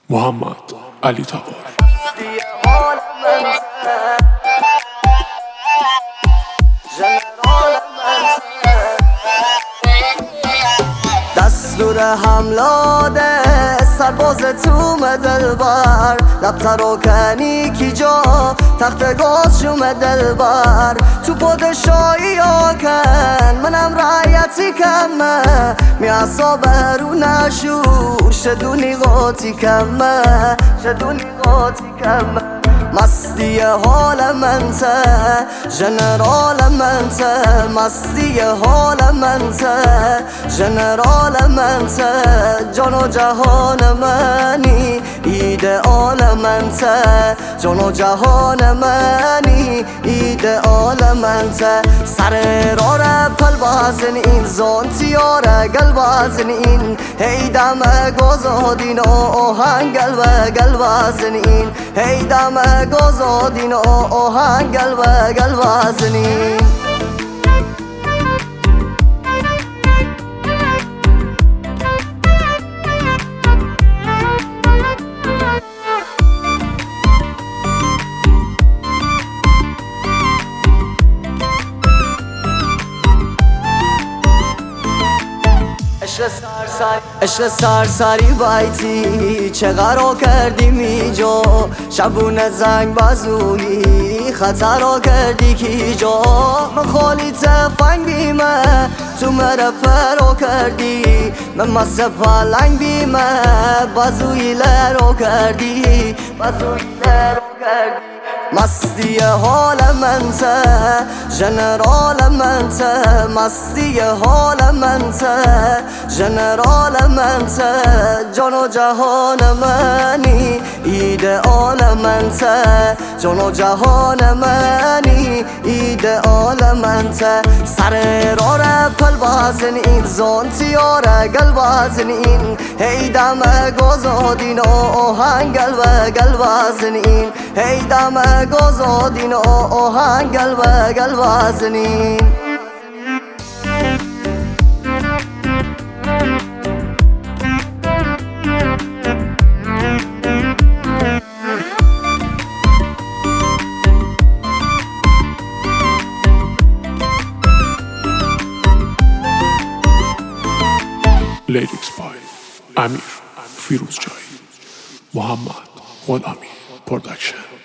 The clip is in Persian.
محمد علی تبار. دستور حملاده سرباز توم دلبر لب تراکنی کی جا تخت گاز شوم دلبر تو پادشاهی آکن منم رعیتی کمه میعصا برو نشو شدونی قاطی کمه مستی حال منته جنرال منته مستی حال منته جنرال منته جان و جهان منی ایدئال منته جان و جهان منی ایدئال منته سر راه پل بازن این زانتیاره گل بازن این هی دم گازادین آهنگ گل بازن این هی دم گازادین آهنگ گل بازن این عشق سرسری بایتی چه قرار کردیم اینجا شبونه زنگ بازویی خطر کردی کی جا من خالی تفنگ بیمه تو مره فرا کردی من مسه پلنگ بیمه بازویی لرو کردی مستی حال منته جنرال منته مستی حال منته جنرال منته جان و جهان منی ایدئال منته جان و جهان منی ایدئال منته سر راه پل بازن این زانتیاره گل بازن این هی دم گازادین آهنگ گل بازن این هی دم گازادین آهنگ گل بازن این لیریکس بای امیر فیروزجایی، محمد غلامی پروداکشن.